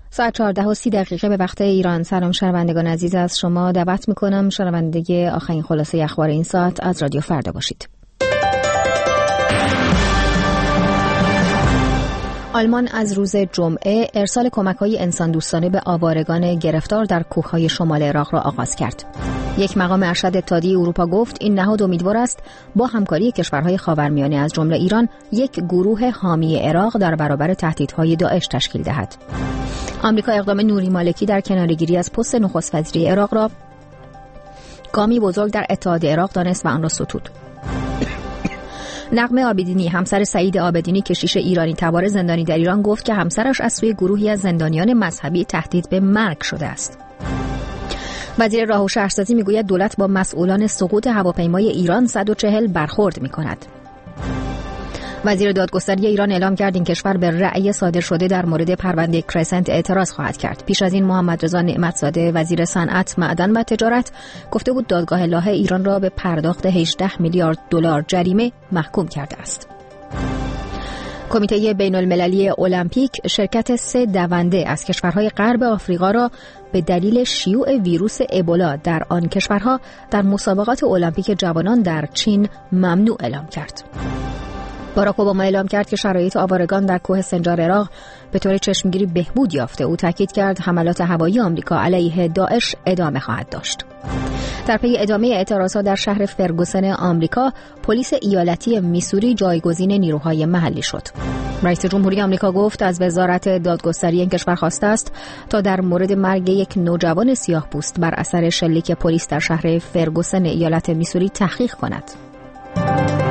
ساعت 14:30 به وقت ایران. سلام شنوندگان عزیز، از شما دعوت میکنم شنونده آخرین خلاصه اخبار این ساعت از رادیو فردا باشید. آلمان از روز جمعه ارسال کمک‌های انسان دوستانه به آوارگان گرفتار در کوههای شمال عراق را آغاز کرد. یک مقام ارشد اتحادیه اروپا گفت این نهاد امیدوار است با همکاری کشورهای خاورمیانه از جمله ایران یک گروه حامی عراق در برابر تهدیدهای داعش تشکیل دهد. آمریکا اقدام نوری مالکی در کناره‌گیری از پست نخست وزیری عراق را گامی بزرگ در اتحاد عراق دانست و آن را ستود. نغمه عابدینی، همسر سعید عابدینی کشیش ایرانی تبار زندانی در ایران، گفت که همسرش از سوی گروهی از زندانیان مذهبی تهدید به مرگ شده است. وزیر راه و شهرسازی میگوید دولت با مسئولان سقوط هواپیمای ایران 140 برخورد میکند. وزیر دادگستری ایران اعلام کرد این کشور به رأی صادر شده در مورد پرونده کرسنت اعتراض خواهد کرد. پیش از این محمد رضا نعمتزاده وزیر صنعت، معدن و تجارت گفته بود دادگاه لاهه ایران را به پرداخت 18 میلیارد دلار جریمه محکوم کرده است. کمیته بین المللی المپیک شرکت 3 دونده از کشورهای غرب آفریقا را به دلیل شیوع ویروس ابولا در آن کشورها در مسابقات المپیک جوانان در چین ممنوع اعلام کرد. باراک اوباما اعلام کرد که شرایط آوارگان در کوه سنجار عراق به طور چشمگیری بهبود یافته. او تاکید کرد حملات هوایی آمریکا علیه داعش ادامه خواهد داشت. در پی ادامه اعتراضات در شهر فرگوسن آمریکا، پلیس ایالتی میسوری جایگزین نیروهای محلی شد. رئیس جمهوری آمریکا گفت از وزارت دادگستری این کشور خواسته است تا در مورد مرگ یک نوجوان سیاه‌پوست بر اثر شلیک پلیس در شهر فرگوسن ایالت میسوری تحقیق کند.